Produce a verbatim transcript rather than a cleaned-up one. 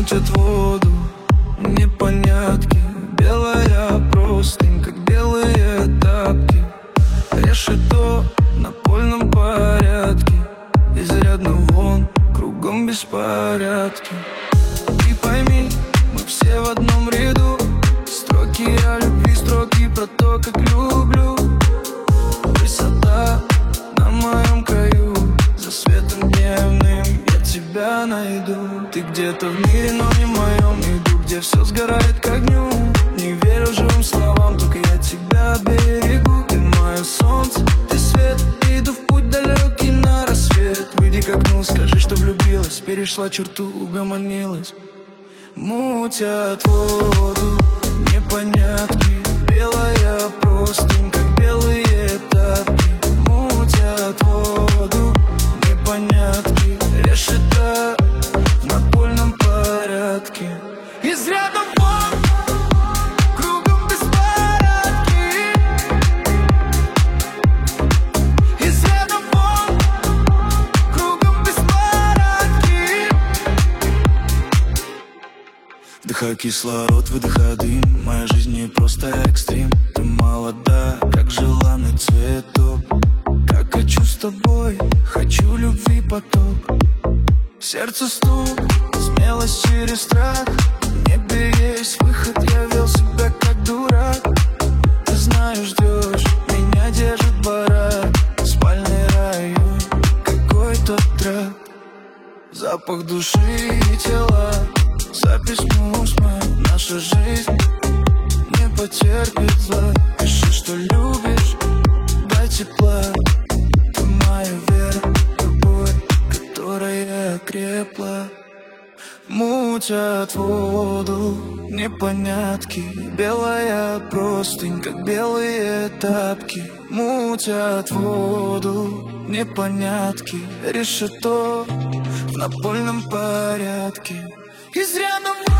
мутят воду непонятки. Белая простынь, как белые тапки. Решето в напольном порядке. Изрядно вон, кругом беспорядки. И пойми, мы все в одном ряду. Строки о любви, строки про то, как люблю. Высота на моем краю. За светом дневным я тебя найду. Ты где-то в мире, но не в моем. Иду, где все сгорает к огню. Не верю живым словам, только я тебя берегу. Ты мое солнце, ты свет. Иду в путь далекий на рассвет. Выйди к окну, скажи, что влюбилась. Перешла черту, угомонилась. Мутят воду непонятки. Белая простынь, как белые тапки. Мутят воду непонятки. Решето в напольном порядке. Из ряда вон, кругом беспорядки. Из ряда вон, кругом беспорядки. Вдыхаю кислород, выдыхаю дым. Моя жизнь не просто экстрим. Ты молода, как желанный цветок. Как хочу с тобой, хочу любви поток. Сердце стук, смелость через страх. В небе есть выход, я вел себя как дурак. Ты знаешь, ждешь, меня держит барак. Спальный район, какой-то трак. Запах души и тела. Запись мусма, наша жизнь не потерпит зла. Пиши, что любишь, дай тепла. Ты моя вера, любовь, которая окрепла. Мутят воду непонятки. Белая простынь, как белые тапки. Мутят воду непонятки. Решето в напольном порядке. Из ряда